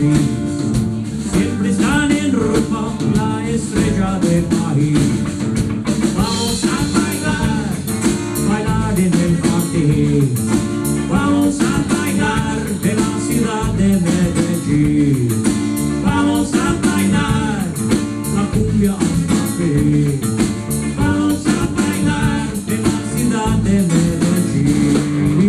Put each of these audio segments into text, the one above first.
feliz. Siempre están en Roma, la estrella del país. Vamos a bailar, bailar en el jardín. Vamos a bailar en la ciudad de Medellín. Vamos a bailar la cumbia hasta fin. Vamos a bailar en la ciudad de Medellín.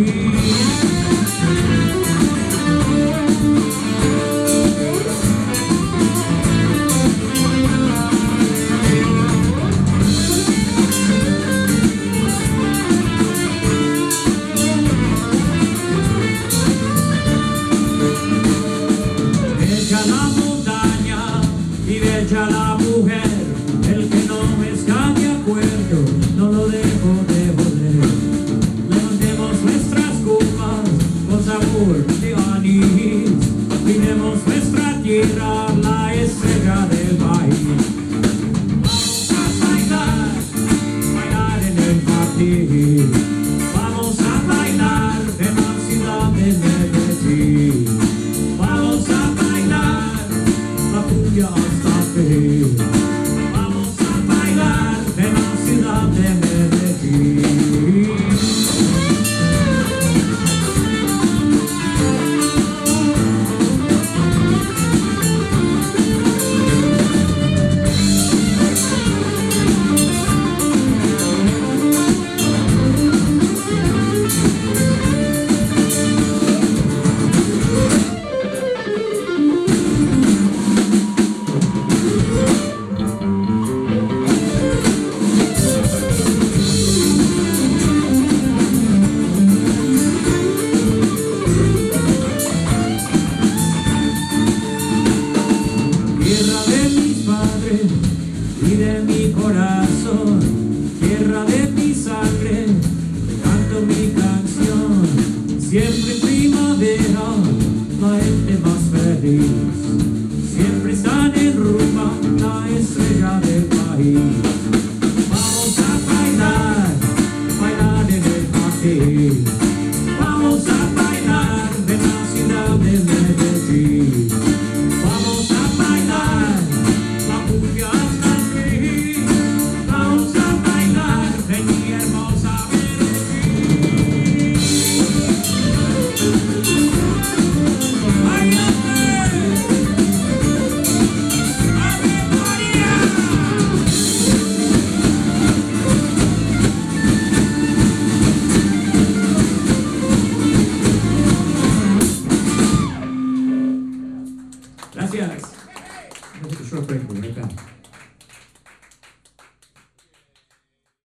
Bella la montaña y bella la mujer, el que no está de acuerdo no lo dejo de joder. Levantemos nuestras copas con sabor de anís, miremos nuestra tierra, la estrella del país. Vamos a bailar, bailar en el jardín. Vamos a bailar en la ciudad de Medellín. Vamos a bailar la cumbia hasta fin. Vamos a bailar en la ciudad de Medellín. Tierra de mis padres y de mi corazón, tierra de mi sangre, te canto mi canción. Siempre en primavera, la gente más feliz. Siempre están en Roma, la estrella del país.